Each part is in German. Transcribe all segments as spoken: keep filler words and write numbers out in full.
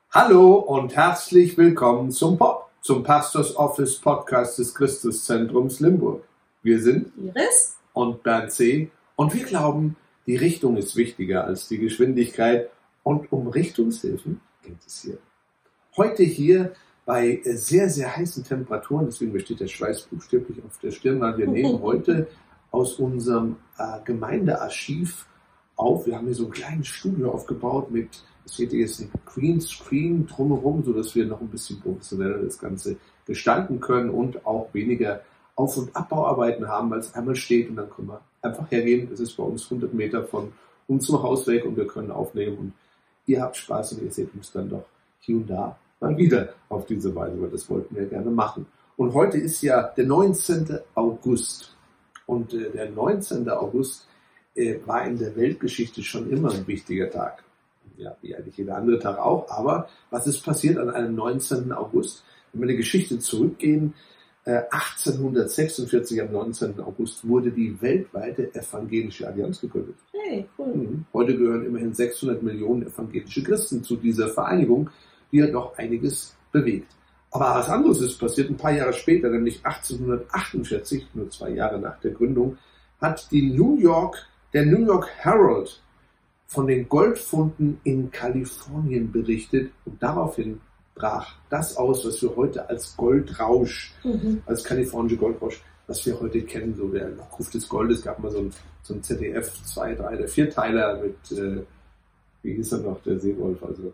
Hallo und herzlich willkommen zum P O P, zum Pastors Office Podcast des Christuszentrums Limburg. Wir sind Iris und Bernd C. und wir glauben, die Richtung ist wichtiger als die Geschwindigkeit und um Richtungshilfen geht es hier. Heute hier bei sehr, sehr heißen Temperaturen, deswegen besteht der Schweiß buchstäblich auf der Stirn, weil wir nehmen heute aus unserem äh, Gemeindearchiv auf. Wir haben hier so ein kleines Studio aufgebaut mit, es wird jetzt ein Greenscreen drumherum, sodass wir noch ein bisschen professioneller das Ganze gestalten können und auch weniger Auf- und Abbauarbeiten haben, weil es einmal steht und dann können wir einfach hergehen. Es ist bei uns hundert Meter von unserem Haus weg und wir können aufnehmen und ihr habt Spaß und ihr seht uns dann doch hier und da mal wieder auf diese Weise, weil das wollten wir gerne machen. Und heute ist ja der neunzehnte August und äh, der neunzehnte August äh, war in der Weltgeschichte schon immer ein wichtiger Tag. Ja, wie eigentlich jeder andere Tag auch. Aber was ist passiert an einem neunzehnten August? Wenn wir in die Geschichte zurückgehen, äh, achtzehnhundertsechsundvierzig am neunzehnten August wurde die weltweite Evangelische Allianz gegründet. Hey, cool. Mhm. Heute gehören immerhin sechshundert Millionen evangelische Christen zu dieser Vereinigung, die ja doch einiges bewegt. Aber was anderes ist passiert ein paar Jahre später, nämlich achtzehnhundertachtundvierzig, nur zwei Jahre nach der Gründung, hat die New York, der New York Herald von den Goldfunden in Kalifornien berichtet und daraufhin brach das aus, was wir heute als Goldrausch, mhm. als kalifornische Goldrausch, was wir heute kennen, so der Lockruf des Goldes, gab mal so ein, so ein Z D F zwei, drei, der Vierteiler mit, äh, wie hieß er noch, der Seewolf, also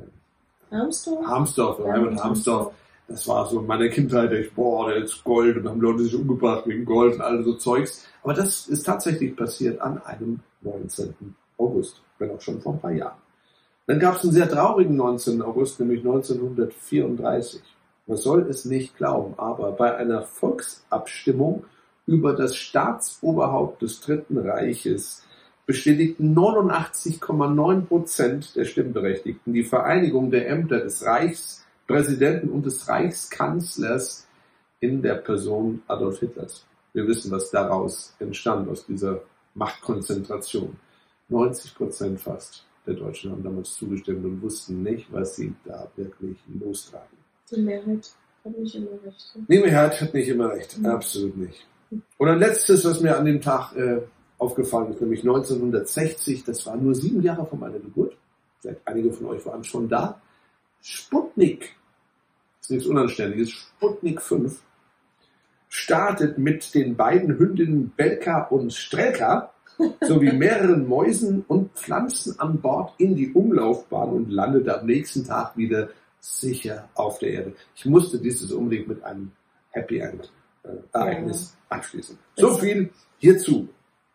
äh, Harmsdorf, Harmsdorf, Raymond Harmsdorf. Das war so in meiner Kindheit, ich, boah, der ist Gold und haben Leute sich umgebracht wegen Gold und all so Zeugs. Aber das ist tatsächlich passiert an einem neunzehnten August, wenn auch schon vor ein paar Jahren. Dann gab es einen sehr traurigen neunzehnten August, nämlich neunzehnhundertvierunddreißig. Man soll es nicht glauben, aber bei einer Volksabstimmung über das Staatsoberhaupt des Dritten Reiches bestätigten neunundachtzig Komma neun Prozent der Stimmberechtigten die Vereinigung der Ämter des Reichspräsidenten und des Reichskanzlers in der Person Adolf Hitlers. Wir wissen, was daraus entstand, aus dieser Machtkonzentration. neunzig Prozent fast der Deutschen haben damals zugestimmt und wussten nicht, was sie da wirklich lostragen. Die Mehrheit hat nicht immer recht. Ne? Die Mehrheit hat nicht immer recht, mhm. Absolut nicht. Und ein letztes, was mir an dem Tag äh, aufgefallen ist, nämlich neunzehnhundertsechzig, das war nur sieben Jahre vor meiner Geburt. Vielleicht einige von euch waren schon da. Sputnik, das ist nichts Unanständiges, Sputnik fünf, startet mit den beiden Hündinnen Belka und Strelka sowie mehreren Mäusen und Pflanzen an Bord in die Umlaufbahn und landete am nächsten Tag wieder sicher auf der Erde. Ich musste dieses unbedingt mit einem Happy End äh, Ereignis ja. abschließen. So viel hierzu.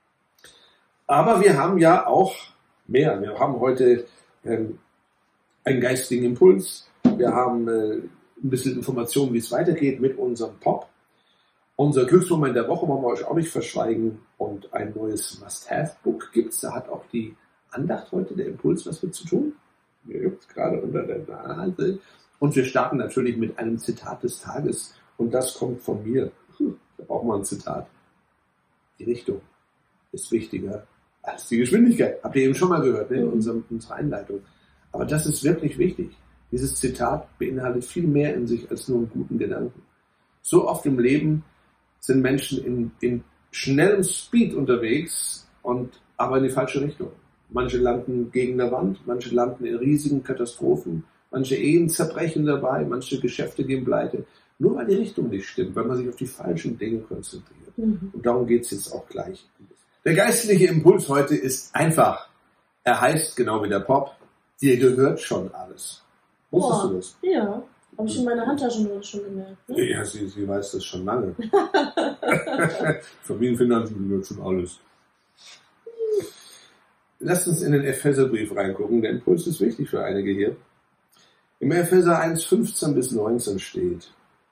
Aber wir haben ja auch mehr. Wir haben heute ähm, einen geistigen Impuls. Wir haben äh, ein bisschen Informationen, wie es weitergeht mit unserem Pop. Unser Glücksmoment der Woche wollen wir euch auch nicht verschweigen. Und ein neues Must-Have-Book gibt's. Da hat auch die Andacht heute, der Impuls, was wir zu tun. Mir gibt's gerade unter der Nase. Und wir starten natürlich mit einem Zitat des Tages. Und das kommt von mir. Da brauchen wir ein Zitat. Die Richtung ist wichtiger als die Geschwindigkeit. Habt ihr eben schon mal gehört, ne, in unserem, unserer Einleitung. Aber das ist wirklich wichtig. Dieses Zitat beinhaltet viel mehr in sich als nur einen guten Gedanken. So oft im Leben sind Menschen in, in schnellem Speed unterwegs und aber in die falsche Richtung. Manche landen gegen eine Wand, manche landen in riesigen Katastrophen, manche Ehen zerbrechen dabei, manche Geschäfte gehen pleite. Nur weil die Richtung nicht stimmt, weil man sich auf die falschen Dinge konzentriert. Mhm. Und darum geht es jetzt auch gleich. Der geistliche Impuls heute ist einfach. Er heißt, genau wie der Pop, dir gehört schon alles. Wusstest Boah, du das? Ja. Habe ich in meiner Handtasche schon gemerkt. Ne? Ja, sie, sie weiß das schon lange. Familienfinanzen gehört schon alles. Lasst uns in den Epheserbrief reingucken. Der Impuls ist wichtig für einige hier. Im Epheser eins, fünfzehn bis neunzehn steht: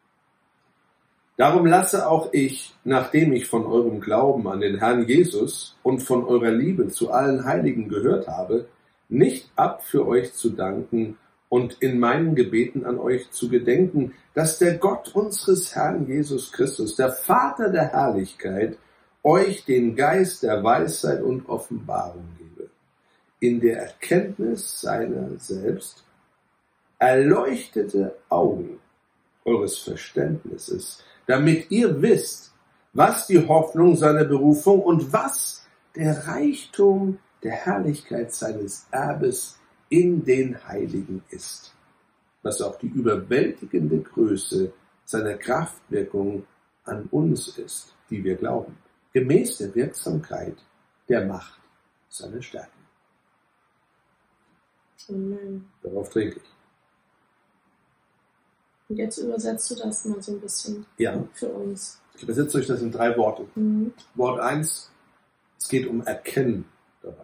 Darum lasse auch ich, nachdem ich von eurem Glauben an den Herrn Jesus und von eurer Liebe zu allen Heiligen gehört habe, nicht ab, für euch zu danken und in meinen Gebeten an euch zu gedenken, dass der Gott unseres Herrn Jesus Christus, der Vater der Herrlichkeit, euch den Geist der Weisheit und Offenbarung gebe, in der Erkenntnis seiner selbst, erleuchtete Augen eures Verständnisses, damit ihr wisst, was die Hoffnung seiner Berufung und was der Reichtum der Herrlichkeit seines Erbes in den Heiligen ist, was auch die überwältigende Größe seiner Kraftwirkung an uns ist, die wir glauben, gemäß der Wirksamkeit der Macht seiner Stärke. Amen. Darauf trinke ich. Und jetzt übersetzt du das mal so ein bisschen Ja. für uns. Ich übersetze euch das in drei Worte. Mhm. Wort eins, es geht um Erkennen dabei.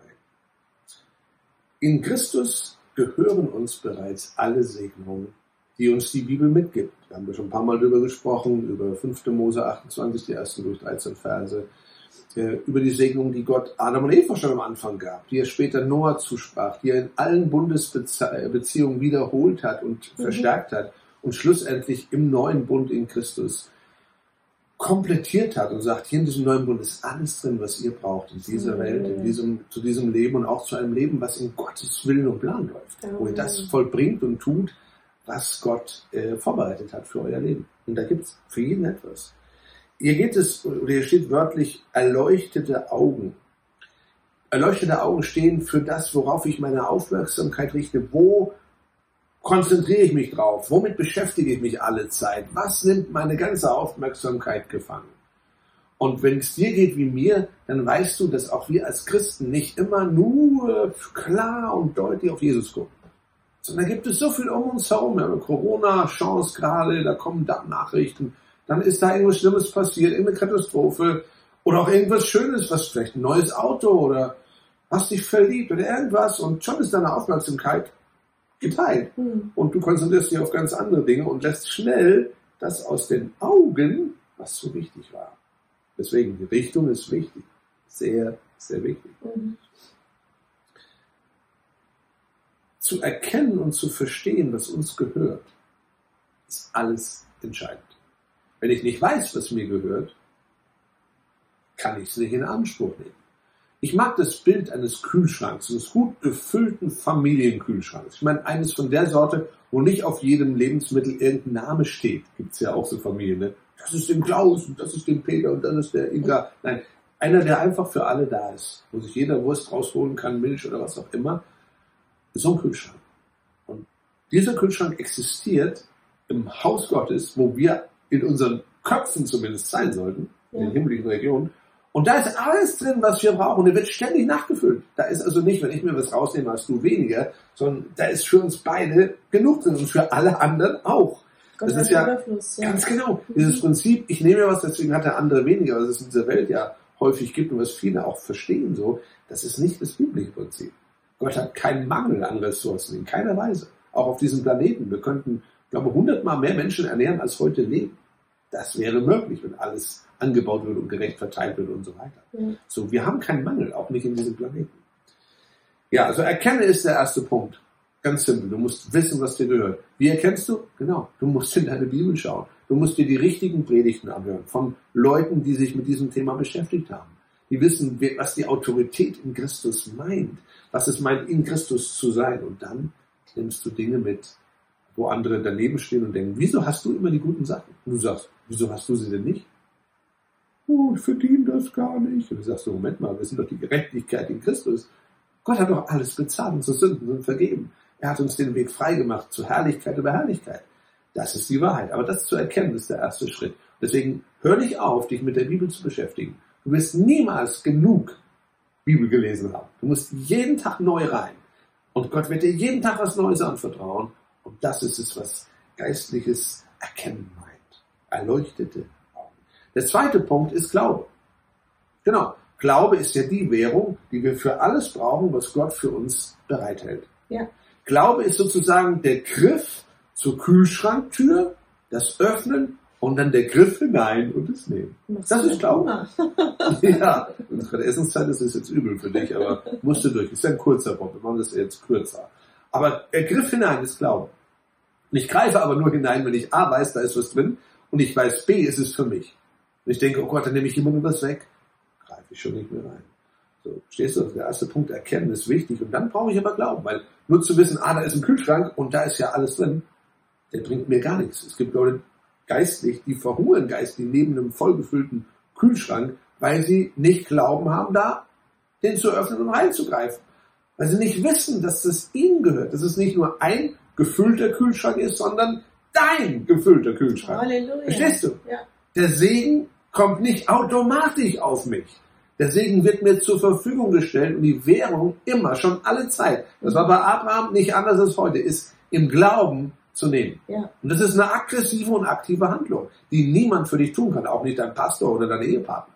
In Christus gehören uns bereits alle Segnungen, die uns die Bibel mitgibt. Da haben wir schon ein paar Mal drüber gesprochen, über fünfte Mose achtundzwanzig, die ersten durch dreizehn Verse, äh, über die Segnungen, die Gott Adam und Eva schon am Anfang gab, die er später Noah zusprach, die er in allen Bundesbeziehungen wiederholt hat und mhm. verstärkt hat und schlussendlich im neuen Bund in Christus komplettiert hat und sagt, hier in diesem neuen Bund ist alles drin, was ihr braucht in dieser mhm. Welt, in diesem, zu diesem Leben und auch zu einem Leben, was in Gottes Willen und Plan läuft, mhm. wo ihr das vollbringt und tut, was Gott äh, vorbereitet hat für euer Leben. Und da gibt es für jeden etwas. Hier geht es, oder hier steht wörtlich, erleuchtete Augen. Erleuchtete Augen stehen für das, worauf ich meine Aufmerksamkeit richte. Wo konzentriere ich mich drauf? Womit beschäftige ich mich alle Zeit? Was nimmt meine ganze Aufmerksamkeit gefangen? Und wenn es dir geht wie mir, dann weißt du, dass auch wir als Christen nicht immer nur klar und deutlich auf Jesus gucken. Sondern da gibt es so viel um uns herum. Wir haben Corona-Chance gerade, da kommen da Nachrichten. Dann ist da irgendwas Schlimmes passiert, irgendeine Katastrophe oder auch irgendwas Schönes, was vielleicht ein neues Auto oder hast dich verliebt oder irgendwas und schon ist deine Aufmerksamkeit geteilt. Mhm. Und du konzentrierst dich auf ganz andere Dinge und lässt schnell das aus den Augen, was so wichtig war. Deswegen, die Richtung ist wichtig. Sehr, sehr wichtig. Mhm. Zu erkennen und zu verstehen, was uns gehört, ist alles entscheidend. Wenn ich nicht weiß, was mir gehört, kann ich es nicht in Anspruch nehmen. Ich mag das Bild eines Kühlschranks, eines gut gefüllten Familienkühlschranks. Ich meine, eines von der Sorte, wo nicht auf jedem Lebensmittel irgendein Name steht. Gibt es ja auch so Familien, ne? Das ist dem Klaus und das ist dem Peter und das ist der Inga. Nein, einer, der einfach für alle da ist, wo sich jeder Wurst rausholen kann, Milch oder was auch immer. So ein Kühlschrank. Und dieser Kühlschrank existiert im Haus Gottes, wo wir in unseren Köpfen zumindest sein sollten, in den himmlischen Regionen. Und da ist alles drin, was wir brauchen. Und der wird ständig nachgefüllt. Da ist also nicht, wenn ich mir was rausnehme, hast du weniger, sondern da ist für uns beide genug drin und für alle anderen auch. Gott das ist ja, ja ganz genau dieses Prinzip, ich nehme mir was, deswegen hat der andere weniger, was es in dieser Welt ja häufig gibt und was viele auch verstehen so, das ist nicht das biblische Prinzip. Gott hat keinen Mangel an Ressourcen, in keiner Weise. Auch auf diesem Planeten. Wir könnten, ich glaube, hundertmal mehr Menschen ernähren, als heute leben. Das wäre möglich, wenn alles angebaut wird und gerecht verteilt wird und so weiter. Ja. So, wir haben keinen Mangel, auch nicht in diesem Planeten. Ja, also erkenne ist der erste Punkt. Ganz simpel. Du musst wissen, was dir gehört. Wie erkennst du? Genau. Du musst in deine Bibel schauen. Du musst dir die richtigen Predigten anhören von Leuten, die sich mit diesem Thema beschäftigt haben. Die wissen, was die Autorität in Christus meint. Was es meint, in Christus zu sein. Und dann nimmst du Dinge mit, wo andere daneben stehen und denken, wieso hast du immer die guten Sachen? Und du sagst, wieso hast du sie denn nicht? Oh, ich verdiene das gar nicht. Und du sagst, Moment mal, wir sind doch die Gerechtigkeit in Christus. Gott hat doch alles bezahlt, unsere Sünden sind vergeben. Er hat uns den Weg freigemacht zu Herrlichkeit über Herrlichkeit. Das ist die Wahrheit. Aber das zu erkennen, ist der erste Schritt. Deswegen hör nicht auf, dich mit der Bibel zu beschäftigen. Du wirst niemals genug Bibel gelesen haben. Du musst jeden Tag neu rein. Und Gott wird dir jeden Tag was Neues anvertrauen. Und das ist es, was geistliches Erkennen meint. Erleuchtete Augen. Der zweite Punkt ist Glaube. Genau. Glaube ist ja die Währung, die wir für alles brauchen, was Gott für uns bereithält. Ja. Glaube ist sozusagen der Griff zur Kühlschranktür, das Öffnen und dann der Griff hinein und das Nehmen. Das ist Glaube. Ja, unsere Essenszeit ist jetzt übel für dich, aber musst du durch. Das ist ein kurzer Punkt, wir machen das jetzt kürzer. Aber der Griff hinein ist Glaube. Und ich greife aber nur hinein, wenn ich A weiß, da ist was drin und ich weiß, B ist es für mich. Und ich denke, oh Gott, dann nehme ich jemandem was weg, greife ich schon nicht mehr rein. So, verstehst du? Der erste Punkt, erkennen, ist wichtig. Und dann brauche ich aber Glauben, weil nur zu wissen, ah, da ist ein Kühlschrank und da ist ja alles drin, der bringt mir gar nichts. Es gibt Leute geistlich, die verhungern geistlich neben einem vollgefüllten Kühlschrank, weil sie nicht Glauben haben, da den zu öffnen und reinzugreifen. Weil sie nicht wissen, dass das ihnen gehört, dass es nicht nur ein gefüllter Kühlschrank ist, sondern dein gefüllter Kühlschrank. Halleluja. Verstehst du? Ja. Der Segen kommt nicht automatisch auf mich. Der Segen wird mir zur Verfügung gestellt und die Währung immer, schon alle Zeit, das war bei Abraham nicht anders als heute, ist im Glauben zu nehmen. Ja. Und das ist eine aggressive und aktive Handlung, die niemand für dich tun kann, auch nicht dein Pastor oder dein Ehepartner.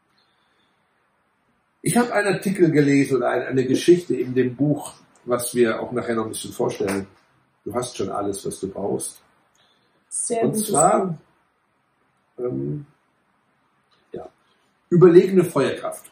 Ich habe einen Artikel gelesen oder eine Geschichte in dem Buch, was wir auch nachher noch ein bisschen vorstellen. Du hast schon alles, was du brauchst. Sehr Und gutes zwar ähm, ja, überlegene Feuerkraft.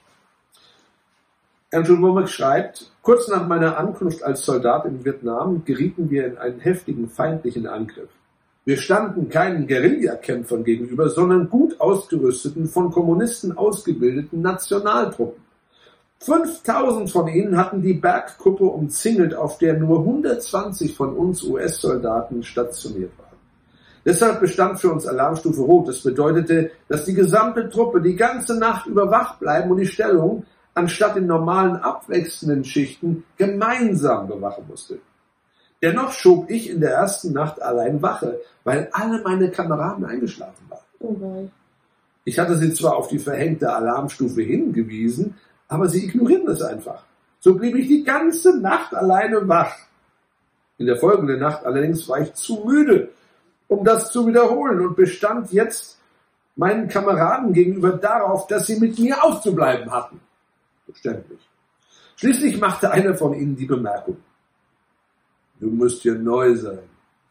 Andrew Wommack schreibt, kurz nach meiner Ankunft als Soldat in Vietnam gerieten wir in einen heftigen feindlichen Angriff. Wir standen keinen Guerillakämpfern gegenüber, sondern gut ausgerüsteten, von Kommunisten ausgebildeten Nationaltruppen. fünftausend von ihnen hatten die Bergkuppe umzingelt, auf der nur hundertzwanzig von uns U S-Soldaten stationiert waren. Deshalb bestand für uns Alarmstufe Rot. Das bedeutete, dass die gesamte Truppe die ganze Nacht über wach bleiben und die Stellung, anstatt in normalen abwechselnden Schichten, gemeinsam bewachen musste. Dennoch schob ich in der ersten Nacht allein Wache, weil alle meine Kameraden eingeschlafen waren. Oh nein. Ich hatte sie zwar auf die verhängte Alarmstufe hingewiesen, aber sie ignorierten es einfach. So blieb ich die ganze Nacht alleine wach. In der folgenden Nacht allerdings war ich zu müde, um das zu wiederholen und bestand jetzt meinen Kameraden gegenüber darauf, dass sie mit mir aufzubleiben hatten. Verständlich. Schließlich machte einer von ihnen die Bemerkung: Du musst hier neu sein.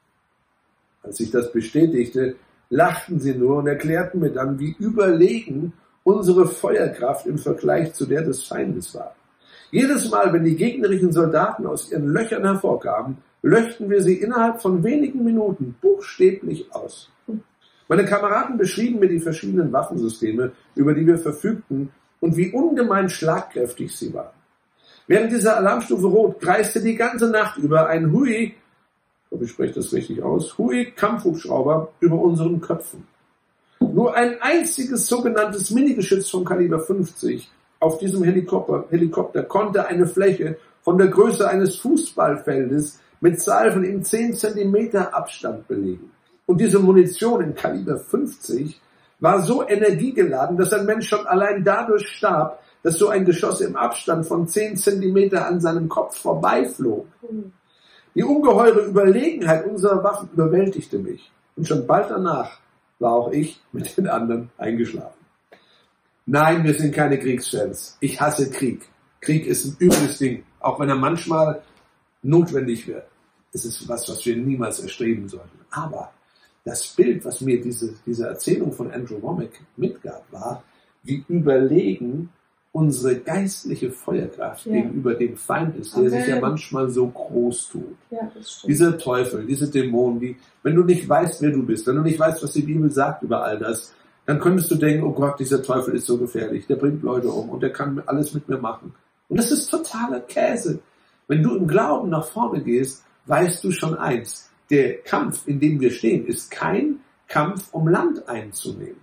Als ich das bestätigte, lachten sie nur und erklärten mir dann, wie überlegen unsere Feuerkraft im Vergleich zu der des Feindes war. Jedes Mal, wenn die gegnerischen Soldaten aus ihren Löchern hervorkamen, löschten wir sie innerhalb von wenigen Minuten buchstäblich aus. Meine Kameraden beschrieben mir die verschiedenen Waffensysteme, über die wir verfügten, und wie ungemein schlagkräftig sie waren. Während dieser Alarmstufe Rot kreiste die ganze Nacht über ein Hui, ich hoffe, ich spreche das richtig aus, Hui-Kampfhubschrauber über unseren Köpfen. Nur ein einziges sogenanntes Minigeschütz vom Kaliber fünfzig auf diesem Helikopter, Helikopter konnte eine Fläche von der Größe eines Fußballfeldes mit Salven in zehn Zentimeter Abstand belegen. Und diese Munition im Kaliber fünfzig war so energiegeladen, dass ein Mensch schon allein dadurch starb, dass so ein Geschoss im Abstand von zehn Zentimeter an seinem Kopf vorbeiflog. Die ungeheure Überlegenheit unserer Waffen überwältigte mich. Und schon bald danach war auch ich mit den anderen eingeschlafen. Nein, wir sind keine Kriegsfans. Ich hasse Krieg. Krieg ist ein übles Ding. Auch wenn er manchmal notwendig wird. Es ist was, was wir niemals erstreben sollten. Aber das Bild, was mir diese, diese Erzählung von Andrew Wommack mitgab, war, wie überlegen unsere geistliche Feuerkraft ja. gegenüber dem Feind ist, der okay. sich ja manchmal so groß tut. Ja, das stimmt. Dieser Teufel, diese Dämonen, die, wenn du nicht weißt, wer du bist, wenn du nicht weißt, was die Bibel sagt über all das, dann könntest du denken, oh Gott, dieser Teufel ist so gefährlich, der bringt Leute um und der kann alles mit mir machen. Und das ist totaler Käse. Wenn du im Glauben nach vorne gehst, weißt du schon eins: Der Kampf, in dem wir stehen, ist kein Kampf, um Land einzunehmen.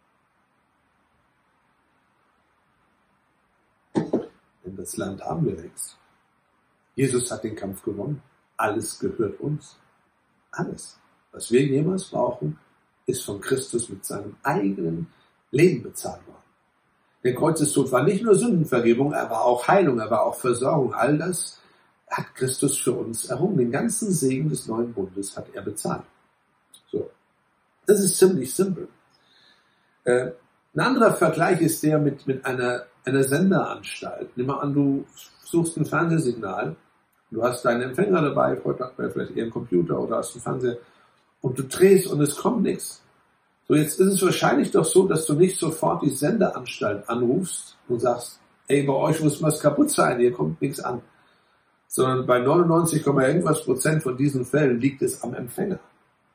Denn das Land haben wir längst. Jesus hat den Kampf gewonnen. Alles gehört uns. Alles. Was wir jemals brauchen, ist von Christus mit seinem eigenen Leben bezahlt worden. Der Kreuzestod war nicht nur Sündenvergebung, er war auch Heilung, er war auch Versorgung. All das hat Christus für uns errungen. Den ganzen Segen des neuen Bundes hat er bezahlt. So. Das ist ziemlich simpel. Äh, ein anderer Vergleich ist der mit, mit einer, einer Senderanstalt. Nimm mal an, du suchst ein Fernsehsignal, du hast deinen Empfänger dabei, heute hat man vielleicht eher einen Computer oder hast einen Fernseher, und du drehst und es kommt nichts. So, jetzt ist es wahrscheinlich doch so, dass du nicht sofort die Sendeanstalt anrufst und sagst, ey, bei euch muss was kaputt sein, hier kommt nichts an. Sondern bei neunundneunzig, irgendwas Prozent von diesen Fällen liegt es am Empfänger.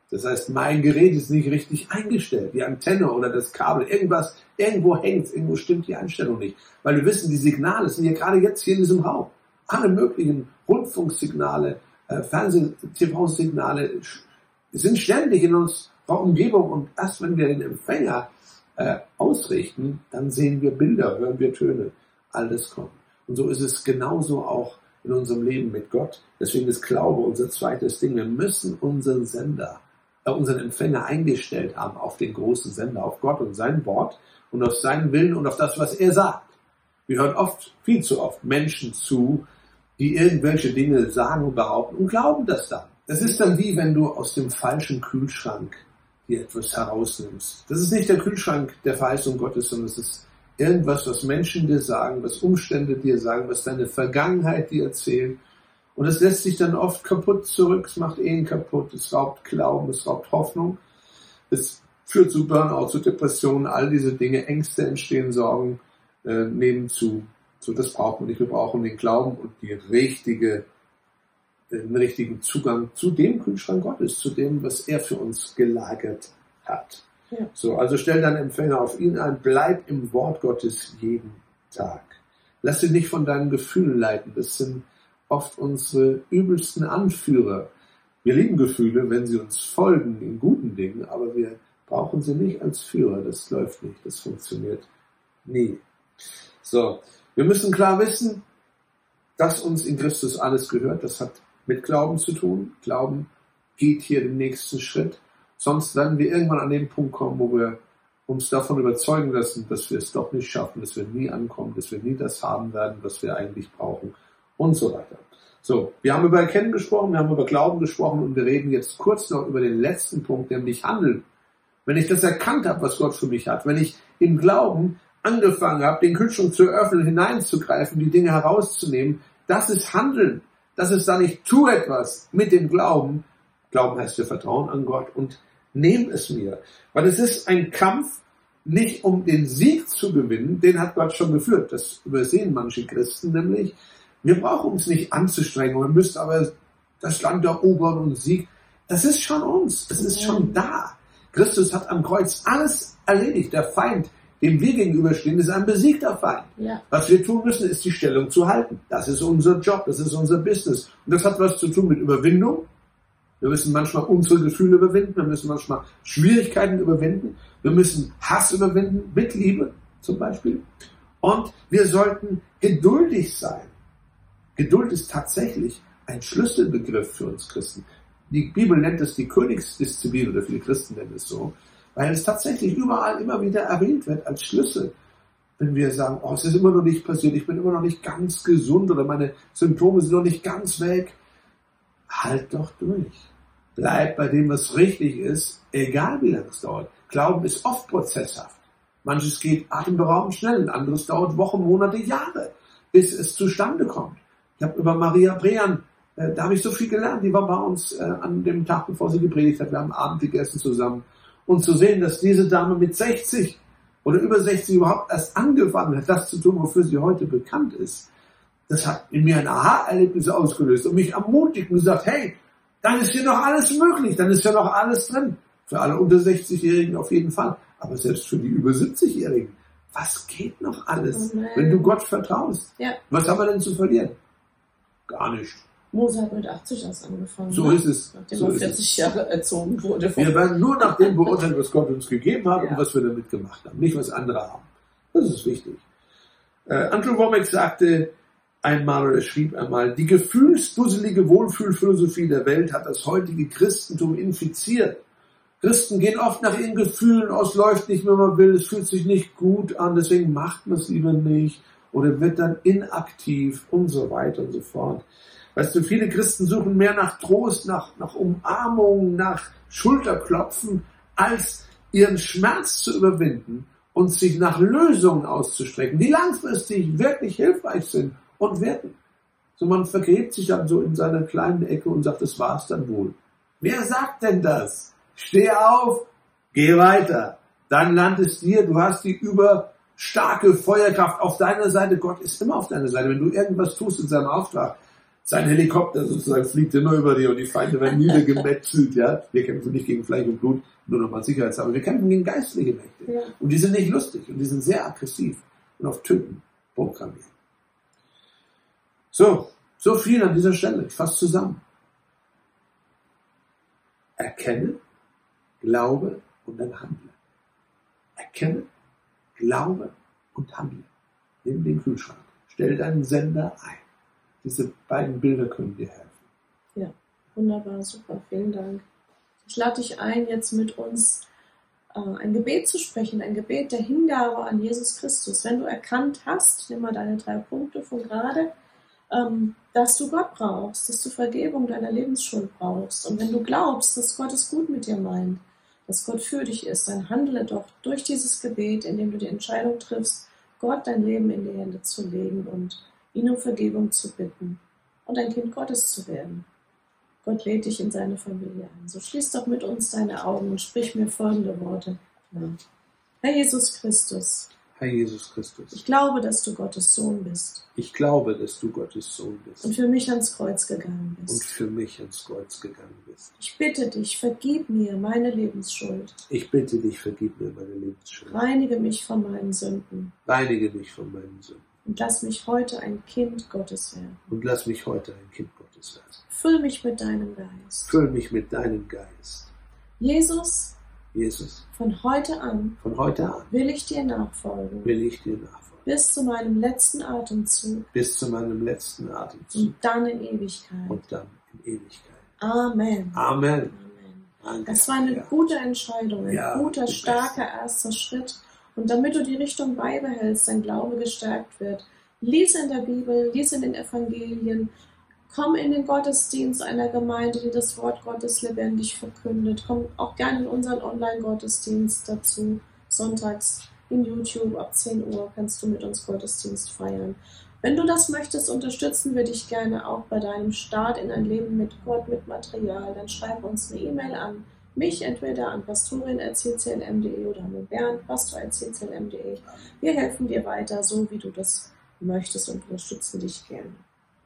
Das heißt, mein Gerät ist nicht richtig eingestellt, die Antenne oder das Kabel, irgendwas, irgendwo hängt, irgendwo stimmt die Einstellung nicht. Weil wir wissen, die Signale sind ja gerade jetzt hier in diesem Raum. Alle möglichen Rundfunksignale, äh, Fernseh-T V-Signale sind ständig in unserer Umgebung und erst wenn wir den Empfänger äh, ausrichten, dann sehen wir Bilder, hören wir Töne, alles kommt. Und so ist es genauso auch in unserem Leben mit Gott. Deswegen ist Glaube unser zweites Ding. Wir müssen unseren Sender, äh, unseren Empfänger eingestellt haben auf den großen Sender, auf Gott und sein Wort und auf seinen Willen und auf das, was er sagt. Wir hören oft, viel zu oft Menschen zu, die irgendwelche Dinge sagen und behaupten und glauben das dann. Das ist dann wie, wenn du aus dem falschen Kühlschrank dir etwas herausnimmst. Das ist nicht der Kühlschrank der Verheißung Gottes, sondern es ist irgendwas, was Menschen dir sagen, was Umstände dir sagen, was deine Vergangenheit dir erzählen. Und es lässt sich dann oft kaputt zurück, es macht Ehen kaputt, es raubt Glauben, es raubt Hoffnung. Es führt zu Burnout, zu Depressionen, all diese Dinge, Ängste entstehen, Sorgen äh, nehmen zu. So, das braucht man nicht. Wir brauchen den Glauben und die richtige, den richtigen Zugang zu dem Kühlschrank Gottes, zu dem, was er für uns gelagert hat. Ja. So, also stell deinen Empfänger auf ihn ein, bleib im Wort Gottes jeden Tag. Lass dich nicht von deinen Gefühlen leiten. Das sind oft unsere übelsten Anführer. Wir lieben Gefühle, wenn sie uns folgen in guten Dingen, aber wir brauchen sie nicht als Führer. Das läuft nicht, das funktioniert nie. So, wir müssen klar wissen, dass uns in Christus alles gehört. Das hat mit Glauben zu tun. Glauben geht hier den nächsten Schritt. Sonst werden wir irgendwann an den Punkt kommen, wo wir uns davon überzeugen lassen, dass wir es doch nicht schaffen, dass wir nie ankommen, dass wir nie das haben werden, was wir eigentlich brauchen und so weiter. So, wir haben über Erkennen gesprochen, wir haben über Glauben gesprochen und wir reden jetzt kurz noch über den letzten Punkt, nämlich Handeln. Wenn ich das erkannt habe, was Gott für mich hat, wenn ich im Glauben angefangen habe, den Kühlschrank zu öffnen, hineinzugreifen, die Dinge herauszunehmen, das ist Handeln. Das ist dann, ich tue etwas mit dem Glauben. Glauben heißt wir vertrauen an Gott und nehmen es mir. Weil es ist ein Kampf, nicht um den Sieg zu gewinnen, den hat Gott schon geführt. Das übersehen manche Christen nämlich. Wir brauchen uns nicht anzustrengen, wir müssen aber das Land erobern und Sieg. Das ist schon uns, das ist schon da. Christus hat am Kreuz alles erledigt. Der Feind, dem wir gegenüberstehen, ist ein besiegter Feind. Ja. Was wir tun müssen, ist die Stellung zu halten. Das ist unser Job, das ist unser Business. Und das hat was zu tun mit Überwindung. Wir müssen manchmal unsere Gefühle überwinden, wir müssen manchmal Schwierigkeiten überwinden, wir müssen Hass überwinden, mit Liebe zum Beispiel. Und wir sollten geduldig sein. Geduld ist tatsächlich ein Schlüsselbegriff für uns Christen. Die Bibel nennt es die Königsdisziplin, oder viele Christen nennen es so, weil es tatsächlich überall immer wieder erwähnt wird als Schlüssel. Wenn wir sagen, oh, es ist immer noch nicht passiert, ich bin immer noch nicht ganz gesund oder meine Symptome sind noch nicht ganz weg. Halt doch durch. Bleib bei dem, was richtig ist, egal wie lange es dauert. Glauben ist oft prozesshaft. Manches geht atemberaubend schnell, anderes dauert Wochen, Monate, Jahre, bis es zustande kommt. Ich habe über Maria Brean, äh, da habe ich so viel gelernt, die war bei uns äh, an dem Tag, bevor sie gepredigt hat, wir haben Abend gegessen zusammen. Und zu sehen, dass diese Dame mit sechzig oder über sechzig überhaupt erst angefangen hat, das zu tun, wofür sie heute bekannt ist, das hat in mir ein Aha-Erlebnis ausgelöst und mich ermutigt und gesagt, hey, dann ist hier noch alles möglich, dann ist ja noch alles drin. Für alle unter sechzig-Jährigen auf jeden Fall, aber selbst für die über siebzig-Jährigen. Was geht noch alles, oh wenn du Gott vertraust? Ja. Was haben wir denn zu verlieren? Gar nicht. Mose hat mit achtzig erst angefangen. So ist es. Nachdem so er vierzig Jahre erzogen wurde. Wir werden nur nach dem beurteilen, was Gott uns gegeben hat ja. und was wir damit gemacht haben. Nicht, was andere haben. Das ist wichtig. Äh, Andrew Wommack sagte einmal, oder schrieb einmal, die gefühlsdusselige Wohlfühlphilosophie der Welt hat das heutige Christentum infiziert. Christen gehen oft nach ihren Gefühlen aus, läuft nicht, wenn man will, es fühlt sich nicht gut an, deswegen macht man es lieber nicht oder wird dann inaktiv und so weiter und so fort. Weißt du, viele Christen suchen mehr nach Trost, nach, nach Umarmung, nach Schulterklopfen, als ihren Schmerz zu überwinden und sich nach Lösungen auszustrecken, die langfristig wirklich hilfreich sind und wirken. So, man vergräbt sich dann so in seiner kleinen Ecke und sagt, das war's dann wohl. Wer sagt denn das? Steh auf, geh weiter. Dein Land ist dir, du hast die überstarke Feuerkraft auf deiner Seite. Gott ist immer auf deiner Seite. Wenn du irgendwas tust in seinem Auftrag, Sein Helikopter sozusagen fliegt immer über dir und die Feinde werden niedergemetzelt, ja. Wir kämpfen nicht gegen Fleisch und Blut, nur nochmal sicherheitshalber. Wir kämpfen gegen geistliche Mächte. Ja. Und die sind nicht lustig und die sind sehr aggressiv und auf Töten programmiert. So, so viel an dieser Stelle. Ich fasse zusammen. Erkenne, glaube und dann handle. Erkenne, glaube und handle. Nimm den Kühlschrank. Stell deinen Sender ein. Diese beiden Bilder können dir helfen. Ja, wunderbar, super, vielen Dank. Ich lade dich ein, jetzt mit uns äh, ein Gebet zu sprechen, ein Gebet der Hingabe an Jesus Christus. Wenn du erkannt hast, nimm mal deine drei Punkte von gerade, ähm, dass du Gott brauchst, dass du Vergebung deiner Lebensschuld brauchst. Und wenn du glaubst, dass Gott es gut mit dir meint, dass Gott für dich ist, dann handle doch durch dieses Gebet, indem du die Entscheidung triffst, Gott dein Leben in die Hände zu legen und ihn um Vergebung zu bitten und ein Kind Gottes zu werden. Gott lädt dich in seine Familie ein. So schließ doch mit uns deine Augen und sprich mir folgende Worte nach. Herr Jesus Christus, Herr Jesus Christus, ich glaube, dass du Gottes Sohn bist ich glaube, dass du Gottes Sohn bist und für mich ans Kreuz gegangen und bist. für mich ans Kreuz gegangen bist. Ich bitte dich, vergib mir meine Lebensschuld, Ich bitte dich, vergib mir meine Lebensschuld. reinige mich von meinen Sünden Reinige mich von meinen Sünden und lass mich heute ein Kind Gottes werden. und lass mich heute ein Kind Gottes werden. Füll mich mit deinem Geist. Füll mich mit deinem Geist. Jesus, Jesus, von heute an von heute an will ich dir nachfolgen, will ich dir nachfolgen. bis zu meinem letzten Atemzug Bis zu meinem letzten Atemzug und dann in Ewigkeit. und dann in Ewigkeit. Amen. Amen. Amen. Danke. Das war eine Ja. gute Entscheidung, ein Ja, guter, die starker erster Schritt. Und damit du die Richtung beibehältst, dein Glaube gestärkt wird, lies in der Bibel, lies in den Evangelien, komm in den Gottesdienst einer Gemeinde, die das Wort Gottes lebendig verkündet. Komm auch gerne in unseren Online-Gottesdienst dazu, sonntags in YouTube ab zehn Uhr kannst du mit uns Gottesdienst feiern. Wenn du das möchtest, unterstützen wir dich gerne auch bei deinem Start in ein Leben mit Gott, mit Material. Dann schreib uns eine E-Mail an mich, entweder an pastorin at c c l m punkt d e oder an Bernd, pastor at c c l m punkt d e. Wir helfen dir weiter, so wie du das möchtest und unterstützen dich gerne.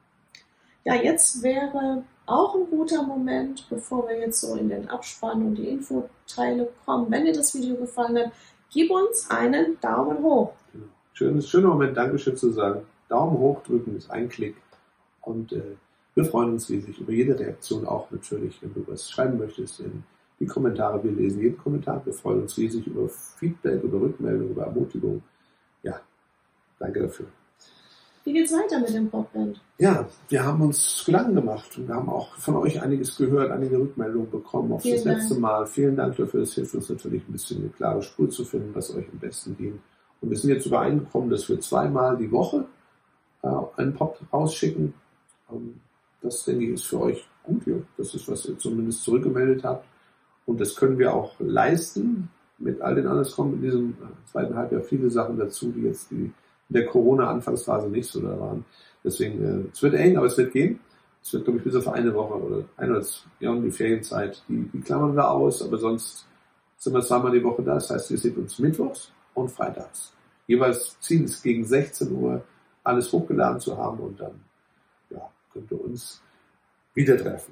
Ja, jetzt wäre auch ein guter Moment, bevor wir jetzt so in den Abspann und die Infoteile kommen. Wenn dir das Video gefallen hat, gib uns einen Daumen hoch. Genau. Schönes, schöner Moment, Dankeschön zu sagen. Daumen hoch drücken ist ein Klick. Und äh, wir freuen uns riesig über jede Reaktion, auch natürlich, wenn du was schreiben möchtest in die Kommentare. Wir lesen jeden Kommentar. Wir freuen uns riesig über Feedback, über Rückmeldung, über Ermutigung. Ja, danke dafür. Wie geht's weiter mit dem Popband? Ja, wir haben uns Gedanken gemacht und wir haben auch von euch einiges gehört, einige Rückmeldungen bekommen auf Vielen das letzte Dank. Mal. Vielen Dank dafür. Es hilft uns natürlich ein bisschen eine klare Spur zu finden, was euch am besten dient. Und wir sind jetzt übereingekommen, dass wir zweimal die Woche äh, einen Pop rausschicken. Ähm, das, denke ich, ist für euch gut. Ja. Das ist, was ihr zumindest zurückgemeldet habt. Und das können wir auch leisten. Mit all den anderen, es kommen in diesem äh, zweiten Halbjahr viele Sachen dazu, die jetzt die in der Corona-Anfangsphase nicht so da waren. Deswegen, äh, es wird eng, aber es wird gehen. Es wird, glaube ich, bis auf eine Woche oder ein oder zwei, ja, um die Ferienzeit, die, die klammern wir aus, aber sonst sind wir zweimal die Woche da. Das heißt, ihr seht uns mittwochs und freitags. Jeweils Ziel ist gegen sechzehn Uhr alles hochgeladen zu haben und dann, ja, könnt ihr uns wieder treffen.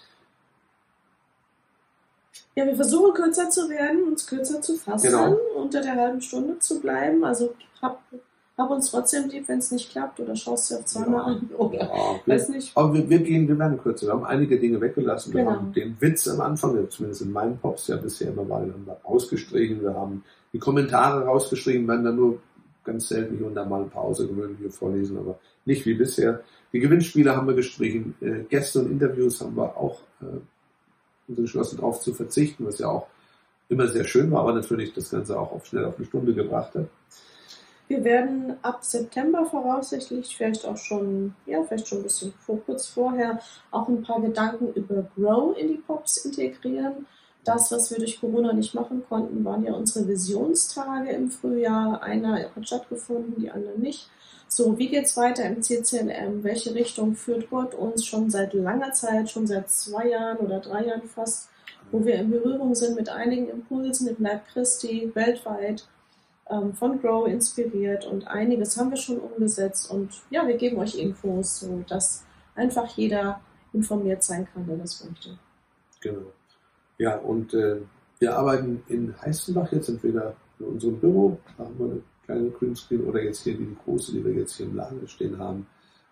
Ja, wir versuchen kürzer zu werden, uns kürzer zu fassen, Genau. unter der halben Stunde zu bleiben. Also hab, hab uns trotzdem lieb, wenn es nicht klappt, oder schaust du auf zweimal Ja. an, oder Ja, wir, weiß nicht. aber wir, wir gehen, wir werden kürzer. Wir haben einige Dinge weggelassen. Wir Genau. haben den Witz am Anfang, der zumindest in meinen Pops ja bisher immer war, den haben wir rausgestrichen. Wir haben die Kommentare rausgestrichen, werden dann nur ganz selten hier und da mal eine Pause gewöhnlich hier vorlesen, aber nicht wie bisher. Die Gewinnspiele haben wir gestrichen. Äh, Gäste und Interviews haben wir auch äh, uns entschlossen, darauf zu verzichten, was ja auch immer sehr schön war, aber natürlich das Ganze auch auf, schnell auf eine Stunde gebracht hat. Wir werden ab September voraussichtlich, vielleicht auch schon, ja, vielleicht schon ein bisschen vor, kurz vorher, auch ein paar Gedanken über Grow in die Pops integrieren. Das, was wir durch Corona nicht machen konnten, waren ja unsere Visionstage im Frühjahr. Einer hat stattgefunden, die anderen nicht. So, wie geht's weiter im C C L M? Welche Richtung führt Gott uns schon seit langer Zeit, schon seit zwei Jahren oder drei Jahren fast, wo wir in Berührung sind mit einigen Impulsen im Leib Christi weltweit, ähm, von Grow inspiriert, und einiges haben wir schon umgesetzt, und ja, wir geben euch Infos, so dass einfach jeder informiert sein kann, der das möchte. Genau. Ja, und äh, wir arbeiten in Heißenbach jetzt entweder in unserem Büro, da haben wir eine kleine Greenscreen, oder jetzt hier die große, die wir jetzt hier im Lager stehen haben.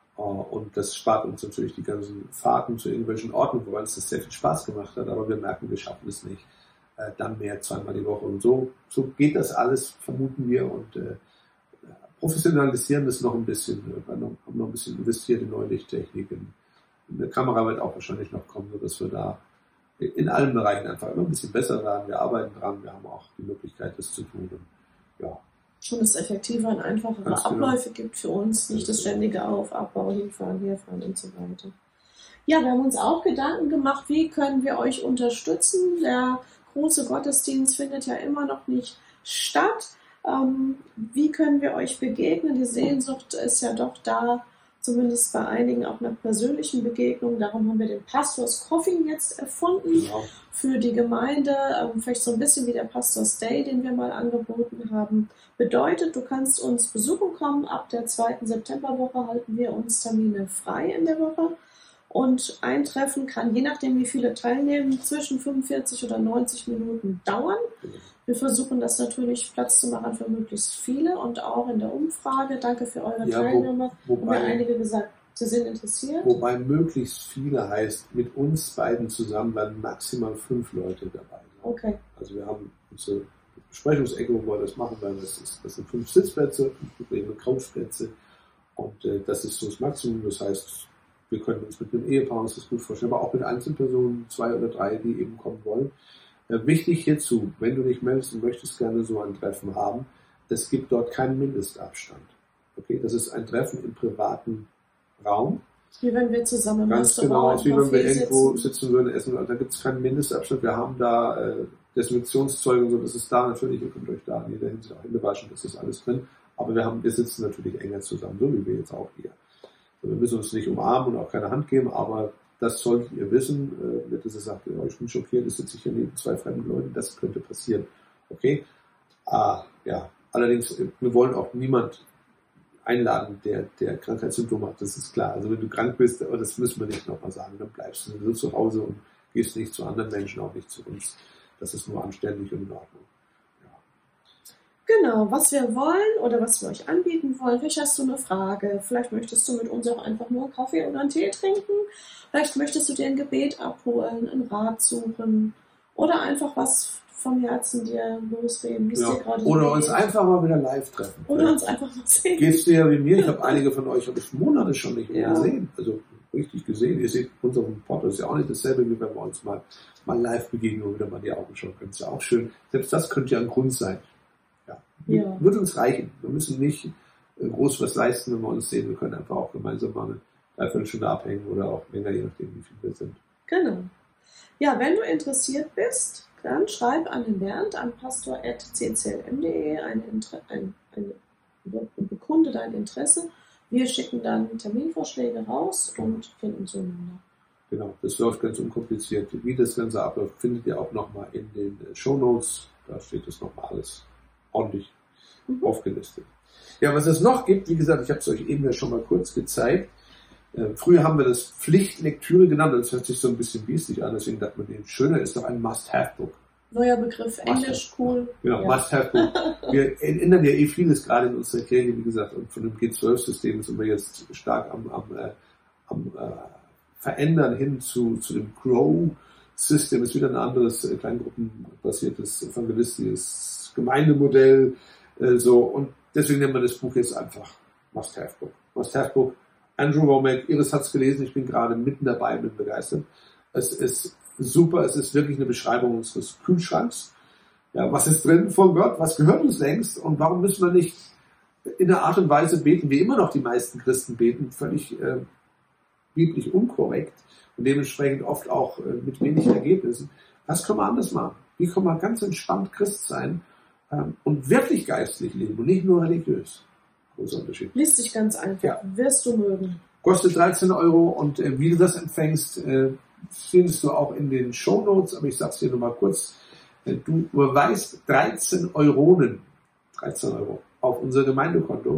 Und das spart uns natürlich die ganzen Fahrten zu irgendwelchen Orten, wo uns das sehr viel Spaß gemacht hat, aber wir merken, wir schaffen es nicht. Äh, dann mehr, zweimal die Woche. Und so, so geht das alles, vermuten wir, und äh, professionalisieren das noch ein bisschen. Wir haben noch ein bisschen investiert in neue Lichttechniken. Eine Kamera wird auch wahrscheinlich noch kommen, sodass wir da in allen Bereichen einfach immer ein bisschen besser werden. Wir arbeiten dran, wir haben auch die Möglichkeit, das zu tun. Und, ja. Und es effektiver und einfachere Ganz Abläufe genau. gibt für uns, nicht Ganz das genau. ständige Auf, Abbau, hinfahren, herfahren und so weiter. Ja, wir haben uns auch Gedanken gemacht, wie können wir euch unterstützen. Der große Gottesdienst findet ja immer noch nicht statt. Ähm, wie können wir euch begegnen? Die Sehnsucht ist ja doch da, zumindest bei einigen auch nach persönlichen Begegnungen. Darum haben wir den Pastors Coffee jetzt erfunden. Genau. Für die Gemeinde, ähm, vielleicht so ein bisschen wie der Pastors Day, den wir mal angeboten haben. Bedeutet, du kannst uns besuchen kommen. Ab der zweiten Septemberwoche halten wir uns Termine frei in der Woche. Und ein Treffen kann, je nachdem wie viele teilnehmen, zwischen fünfundvierzig oder neunzig Minuten dauern. Wir versuchen das natürlich Platz zu machen für möglichst viele und auch in der Umfrage. Danke für eure Ja, wo- Teilnahme. Haben wobei- ja einige gesagt, sie sind interessiert. Wobei möglichst viele heißt, mit uns beiden zusammen werden maximal fünf Leute dabei sein. Okay. Also wir haben unsere Besprechungsecke, wo wir das machen werden. Das, ist, das sind fünf Sitzplätze, fünf bequeme Couchplätze. Und äh, das ist so das Maximum. Das heißt, wir können uns mit einem Ehepaar uns das gut vorstellen, aber auch mit Einzelpersonen, zwei oder drei, die eben kommen wollen. Äh, wichtig hierzu, wenn du dich meldest und möchtest gerne so ein Treffen haben, es gibt dort keinen Mindestabstand. Okay, das ist ein Treffen im privaten Raum. Wie wenn wir zusammen im Ganz genau, Restaurant wie wenn wir Café irgendwo sitzen. sitzen würden, essen, da gibt es keinen Mindestabstand. Wir haben da äh, Desinfektionszeuge und so, das ist da natürlich, ihr könnt euch da in jeder Hinsicht auch Hände waschen, das ist alles drin. Aber wir haben, wir sitzen natürlich enger zusammen, so wie wir jetzt auch hier. Wir müssen uns nicht umarmen und auch keine Hand geben, aber das solltet ihr wissen. Äh, nicht, dass ihr sagt, ja, ich bin schockiert, ich sitze hier neben zwei fremden Leuten, das könnte passieren. Okay? Ah, ja. Allerdings, wir wollen auch niemand einladen, der, der Krankheitssymptome hat, das ist klar. Also wenn du krank bist, aber das müssen wir nicht nochmal sagen, dann bleibst du nur zu Hause und gehst nicht zu anderen Menschen, auch nicht zu uns. Das ist nur anständig und in Ordnung. Genau, was wir wollen oder was wir euch anbieten wollen. Vielleicht hast du eine Frage. Vielleicht möchtest du mit uns auch einfach nur einen Kaffee oder einen Tee trinken. Vielleicht möchtest du dir ein Gebet abholen, einen Rat suchen oder einfach was vom Herzen dir losreden. wie es Ja. dir gerade Oder so uns geht. einfach mal wieder live treffen. Oder uns einfach mal sehen. Geht's dir ja wie mir? Ich habe einige von euch, habe ich Monate schon nicht mehr Ja. gesehen. Also richtig gesehen. Ihr seht, unser Podcast ist ja auch nicht dasselbe, wie wenn wir uns mal, mal live begegnen und wieder mal in die Augen schauen können. Ist ja auch schön. Selbst das könnte ja ein Grund sein. Ja. Ja. Wird uns reichen. Wir müssen nicht äh, groß was leisten, wenn wir uns sehen. Wir können einfach auch gemeinsam mal eine Dreiviertelstunde abhängen oder auch länger, je nachdem, wie viel wir sind. Genau. Ja, wenn du interessiert bist, dann schreib an den Bernd, an pastor at c c l m punkt d e, ein, ein, ein, bekunde dein Interesse. Wir schicken dann Terminvorschläge raus und finden zueinander. Genau, das läuft ganz unkompliziert. Wie das Ganze abläuft, findet ihr auch nochmal in den Shownotes. Da steht das nochmal alles ordentlich Mhm. aufgelistet. Ja, was es noch gibt, wie gesagt, ich habe es euch eben ja schon mal kurz gezeigt. Äh, früher haben wir das Pflichtlektüre genannt, das hört sich so ein bisschen biestig an, deswegen dachte man, den schöner ist doch ein Must-Have-Book. Neuer Begriff, Englisch, cool. Genau, Ja. Must-Have-Book. Wir ändern ja eh vieles gerade in unserer Kirche, wie gesagt, und von dem G zwölf System sind wir jetzt stark am, am, äh, am äh, Verändern hin zu, zu dem Grow-System. Ist wieder ein anderes äh, kleingruppenbasiertes evangelistisches Gemeindemodell. Äh, so. Und deswegen nennen wir das Buch jetzt einfach Must-Have-Book. Must-Have-Book. Andrew Womack, Iris hat es gelesen, ich bin gerade mitten dabei, bin begeistert. Es ist super, es ist wirklich eine Beschreibung unseres Kühlschranks. Ja, was ist drin von Gott, was gehört uns längst und warum müssen wir nicht in der Art und Weise beten, wie immer noch die meisten Christen beten, völlig äh, biblisch unkorrekt und dementsprechend oft auch äh, mit wenig Ergebnissen. Was können wir anders machen? Wie können wir ganz entspannt Christ sein ähm, und wirklich geistlich leben und nicht nur religiös? Großer Unterschied. Liest sich ganz einfach. Ja. Wirst du mögen. Kostet dreizehn Euro und äh, wie du das empfängst, äh, findest du auch in den Shownotes, aber ich sag's dir nur mal kurz. Äh, du überweist dreizehn Euronen, dreizehn Euro, auf unser Gemeindekonto,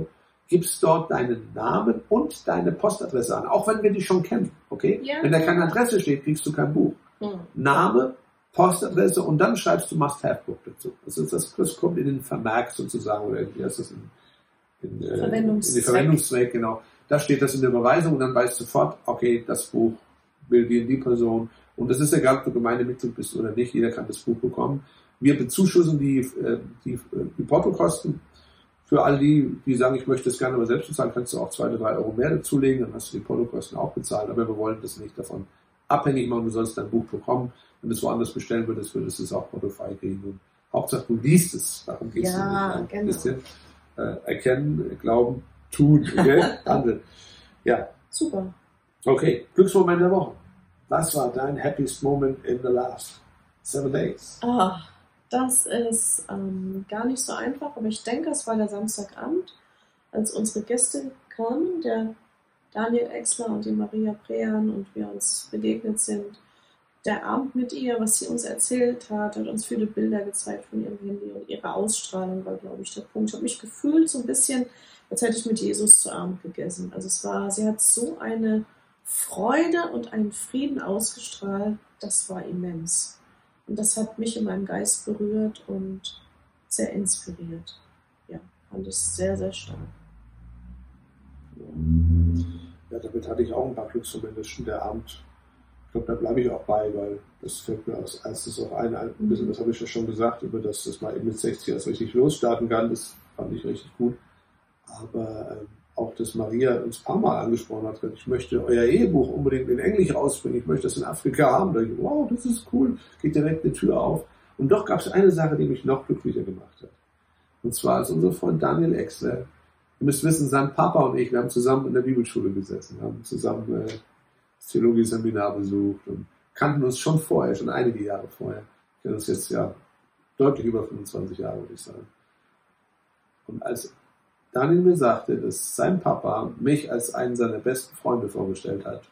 gibst dort deinen Namen und deine Postadresse an, auch wenn wir die schon kennen, okay? Ja. Wenn da keine Adresse steht, kriegst du kein Buch. Hm. Name, Postadresse und dann schreibst du Must-Have-Book dazu. Also das, das kommt in den Vermerk sozusagen, oder wie heißt das, in, in, äh, in den Verwendungszweck, genau. Da steht das in der Überweisung und dann weißt du sofort, okay, das Buch will die und die Person. Und das ist egal, ob du Gemeindemitglied bist oder nicht, jeder kann das Buch bekommen. Wir bezuschussen die, die, die Portokosten. Für all die, die sagen, ich möchte das gerne aber selbst bezahlen, kannst du auch zwei oder drei Euro mehr dazulegen, dann hast du die Portokosten auch bezahlt. Aber wir wollen das nicht davon abhängig machen, du sollst dein Buch bekommen. Wenn du es woanders bestellen würdest, würdest du es auch portofrei kriegen. Und Hauptsache, du liest es. Darum geht es ja, nicht. Genau. Ein bisschen äh, erkennen, glauben, tun, okay? Handeln. Ja. Super. Okay, Glücksmoment der Woche. Was war dein happiest moment in the last seven days? Ah, das ist ähm, gar nicht so einfach, aber ich denke, es war der Samstagabend, als unsere Gäste kamen, der Daniel Exler und die Maria Prean, und wir uns begegnet sind. Der Abend mit ihr, was sie uns erzählt hat, hat uns viele Bilder gezeigt von ihrem Handy, und ihre Ausstrahlung war, glaube ich, der Punkt. Ich habe mich gefühlt so ein bisschen, als hätte ich mit Jesus zu Abend gegessen. Also es war, sie hat so eine Freude und einen Frieden ausgestrahlt, das war immens. Und das hat mich in meinem Geist berührt und sehr inspiriert. Ja, fand ich sehr, sehr stark. Ja, damit hatte ich auch ein paar Glücksmomente. Schon der Abend, ich glaube, da bleibe ich auch bei, weil das fällt mir als erstes auch ein, ein bisschen, das habe ich ja schon gesagt, über das, dass man eben mit sechzig erst richtig losstarten kann, das fand ich richtig gut. Aber ähm, auch, dass Maria uns ein paar Mal angesprochen hat, ich möchte euer Ehebuch unbedingt in Englisch rausbringen, ich möchte das in Afrika haben. Da ich, wow, das ist cool, geht direkt eine Tür auf. Und doch gab es eine Sache, die mich noch glücklicher gemacht hat. Und zwar als unser Freund Daniel Exler. Ihr müsst wissen, sein Papa und ich, wir haben zusammen in der Bibelschule gesessen, wir haben zusammen äh, das Theologie-Seminar besucht und kannten uns schon vorher, schon einige Jahre vorher. Wir kennen uns jetzt ja deutlich über fünfundzwanzig Jahre, würde ich sagen. Und als Daniel mir sagte, dass sein Papa mich als einen seiner besten Freunde vorgestellt hat,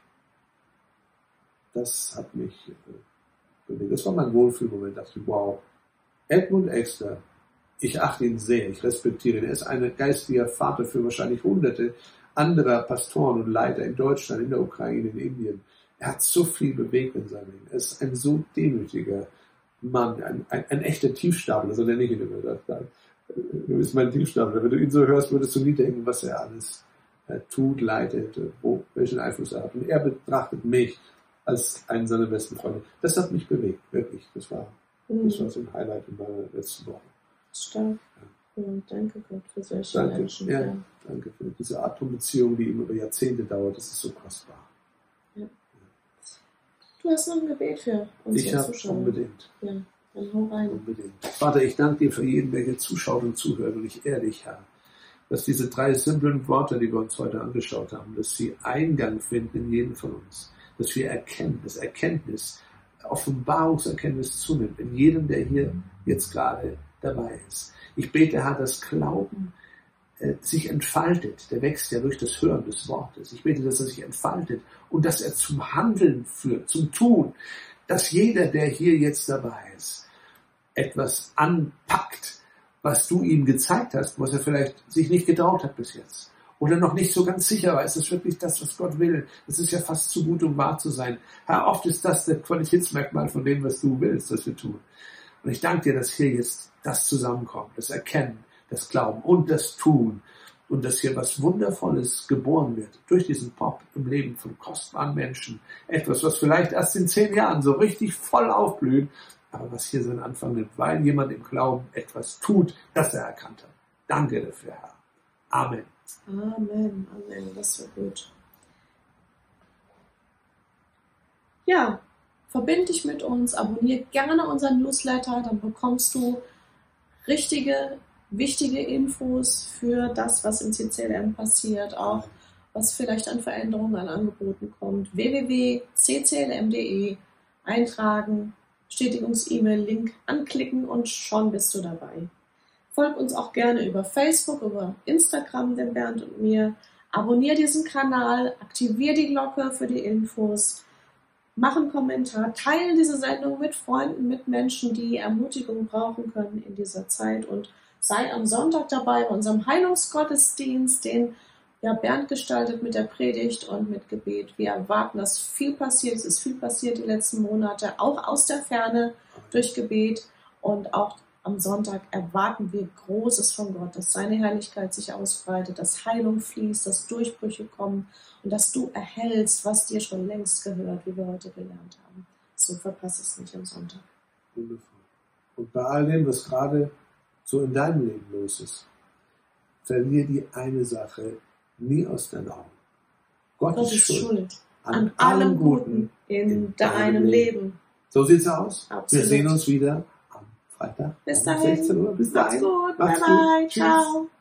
das hat mich äh, bewegt. Das war mein Wohlfühlmoment. Da dachte ich, wow, Edmund Exler, ich achte ihn sehr, ich respektiere ihn. Er ist ein geistiger Vater für wahrscheinlich hunderte anderer Pastoren und Leiter in Deutschland, in der Ukraine, in Indien. Er hat so viel bewegt in seinem Leben. Er ist ein so demütiger Mann, ein, ein, ein echter Tiefstapler, so nenne ich ihn immer. Du bist mein Tiefstapler. Wenn du ihn so hörst, würdest du nie denken, was er alles äh, tut, leitet, wo, welchen Einfluss er hat. Und er betrachtet mich als einen seiner besten Freunde. Das hat mich bewegt, wirklich. Das war, mhm. das war so ein Highlight in meiner letzten Woche. Stark. Ja. Ja, danke Gott für solche danke. Menschen. Ja, ja. Danke für diese Art von Beziehung, die immer über Jahrzehnte dauert. Das ist so kostbar. Ja. Du hast noch ein Gebet für unsere ich Zuschauer. Unbedingt. Ja, dann hau rein. Unbedingt. Vater, ich danke dir für jeden, der hier zuschaut und zuhört. Und ich ehre dich, Herr, dass diese drei simplen Worte, die wir uns heute angeschaut haben, dass sie Eingang finden in jeden von uns. Dass wir erkennen, dass Erkenntnis, Offenbarungserkenntnis zunimmt in jedem, der hier jetzt gerade dabei ist. Ich bete, Herr, dass Glauben äh, sich entfaltet. Der wächst ja durch das Hören des Wortes. Ich bete, dass er sich entfaltet und dass er zum Handeln führt, zum Tun. Dass jeder, der hier jetzt dabei ist, etwas anpackt, was du ihm gezeigt hast, was er vielleicht sich nicht getraut hat bis jetzt. Oder noch nicht so ganz sicher war, ist das wirklich das, was Gott will? Das ist ja fast zu gut, um wahr zu sein. Herr, oft ist das der Qualitätsmerkmal von dem, was du willst, was wir tun. Und ich danke dir, dass hier jetzt das zusammenkommt, das Erkennen, das Glauben und das Tun. Und dass hier was Wundervolles geboren wird durch diesen Pop im Leben von kostbaren Menschen. Etwas, was vielleicht erst in zehn Jahren so richtig voll aufblüht, aber was hier seinen Anfang nimmt, weil jemand im Glauben etwas tut, das er erkannt hat. Danke dafür, Herr. Amen. Amen, Amen, das war gut. Ja, verbind dich mit uns, abonniere gerne unseren Newsletter, dann bekommst du richtige, wichtige Infos für das, was im C C L M passiert, auch was vielleicht an Veränderungen, an Angeboten kommt. w w w punkt c c l m punkt d e eintragen, Bestätigungs-E-Mail, Link anklicken und schon bist du dabei. Folg uns auch gerne über Facebook, über Instagram, den Bernd und mir. Abonnier diesen Kanal, aktivier die Glocke für die Infos, mach einen Kommentar, teile diese Sendung mit Freunden, mit Menschen, die Ermutigung brauchen können in dieser Zeit und Sei am Sonntag dabei bei unserem Heilungsgottesdienst, den ja Bernd gestaltet mit der Predigt und mit Gebet. Wir erwarten, dass viel passiert. Es ist viel passiert die letzten Monate, auch aus der Ferne durch Gebet. Und auch am Sonntag erwarten wir Großes von Gott, dass seine Herrlichkeit sich ausbreitet, dass Heilung fließt, dass Durchbrüche kommen und dass du erhältst, was dir schon längst gehört, wie wir heute gelernt haben. So verpasse es nicht am Sonntag. Wundervoll. Und bei all dem, was gerade so in deinem Leben los ist, verlier die eine Sache nie aus deinen Augen. Gott, Gott ist ist schuld schuld an, an allem allem Guten Guten in, in deinem Leben. So sieht's aus. Absolut. Wir sehen uns wieder am Freitag Bis um dahin. sechzehn Uhr. Bis Macht's dahin. gut. Macht's Bye bye. gut. Tschüss. Ciao.